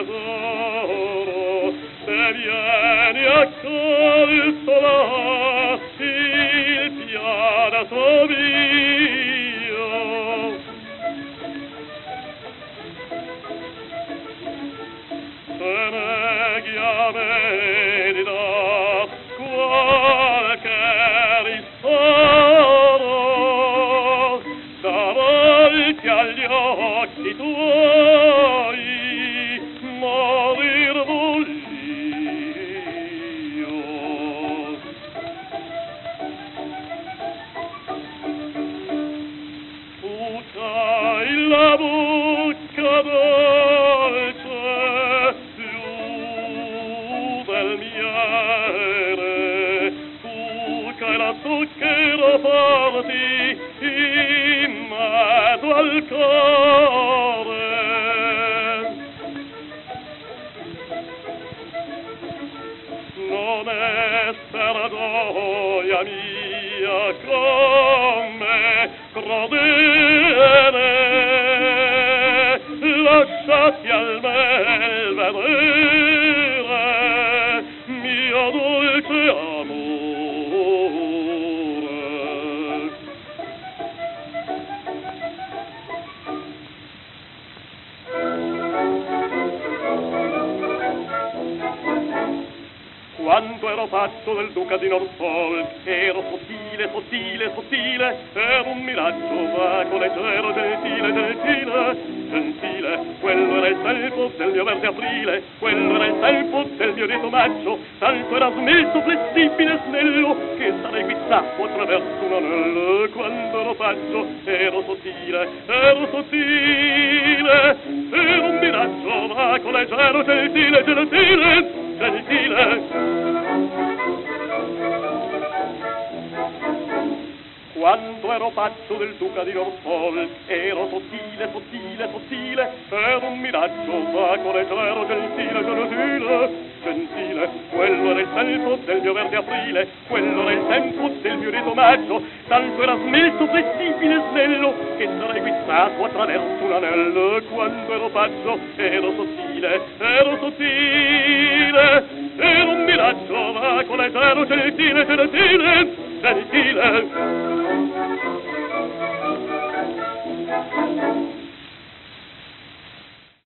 tesoro, se vieni accolto là, il fianco mio. Se neghi a me di dar qualche ristoro, davanti agli occhi tuoi morir voglio. Tu c'hai la bocca dolce più del miele, tu c'hai la zucchero forti in mezzo al cuore. Non essere gioia mia come credere, lasciati almeno vedere mio dolce amore. Quando ero pazzo del duca di Norfolk, ero sottile, sottile, sottile, ero un miraggio vago, leggero, gentile, gentile, gentile. Quello era il tempo del mio verde aprile, quello era il tempo del mio lieto maggio, tanto era smelto, flessibile, snello, che sarei guizzato attraverso un anello. Quando ero pazzo, ero sottile, ero un miraggio vago, leggero, gentile, gentile, gentile. Quando ero pazzo del duca di Norfolk, ero sottile, sottile, sottile, ero un miraggio vago, leggero, gentile, gentile, gentile. Quello era il tempo del mio verde aprile, quello era il tempo del mio lieto maggio, tanto era smelto, flessibile, snello, che sarei guizzato attraverso un anello. Quando ero pazzo, ero sottile, ero un miraggio vago, leggero, gentile, gentile, gentile.